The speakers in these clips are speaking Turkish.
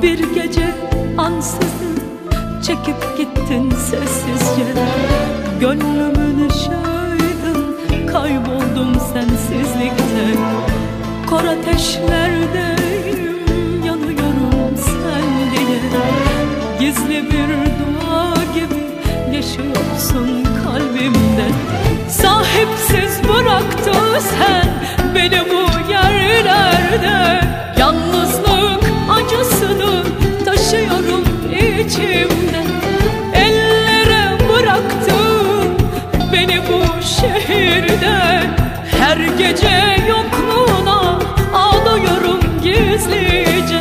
Bir gece ansızın çekip gittin sessizce. Gönlümün ışığıydın, kayboldum sensizlikte. Kor ateşlerdeyim, yanıyorum sen diye. Gizli bir dua gibi yaşıyorsun kalbimde. Sahipsiz bıraktın sen beni bu yerlerde. Yalnızlık acısını taşıyorum içimde. Ellere bıraktın beni bu şehirde. Her gece yokluğuna ağlıyorum gizlice.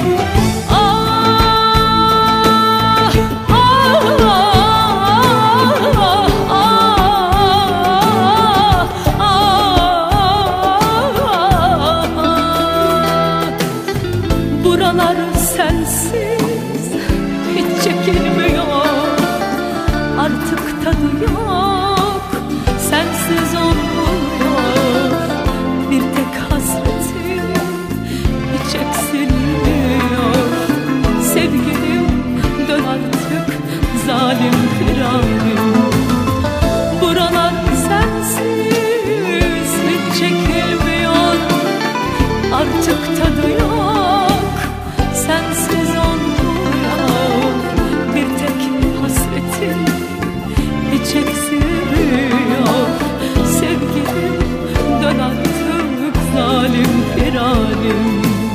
Buralar sensiz hiç çekilmiyor, artık tadı yok, sensiz olmuyor. Bir tek hasretim hiç eksilmiyor. Sevgilim dön artık zalim firanim. Buralar sensiz hiç çekilmiyor, artık tadı yok, sensiz olmuyor. Bir tek hasretin hiç eksilmiyor. Sevgilim dön artık zalim firanim.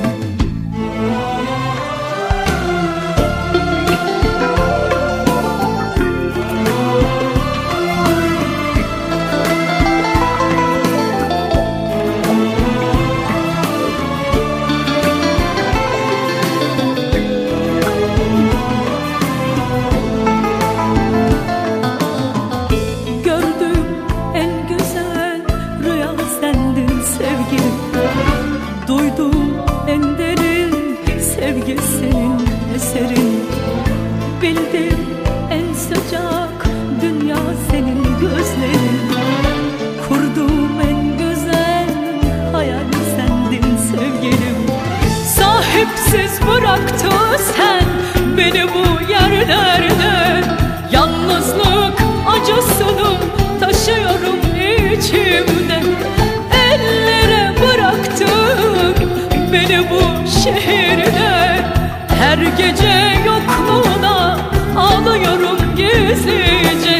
Duyduğum en derin sevgi senin eserin. Bildim en sıcak dünya senin gözlerin. Kurduğum en güzel hayal sendin sevgilim. Sahipsiz bıraktın sen beni bu yerlerde. Yalnızlık acısını taşıyorum içimde. Ellere bıraktın beni bu şehirde. Her gece yokluğuna ağlıyorum gizlice.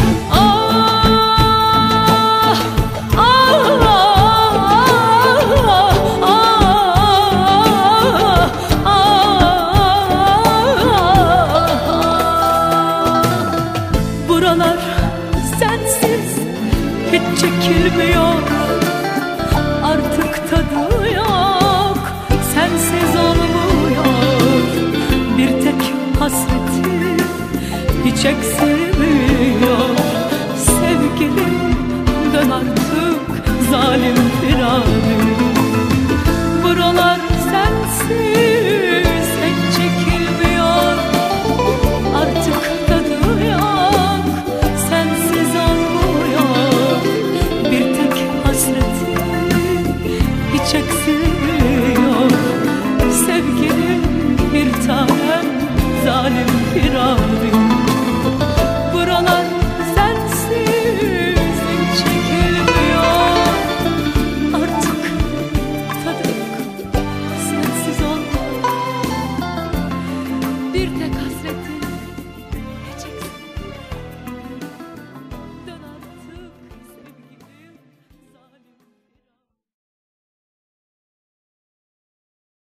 Ah, ah, ah, ah, ah. Buralar sensiz hiç çekilmiyor, artık tadı yok, sensiz olmuyor. Bir tek hasretim hiç eksik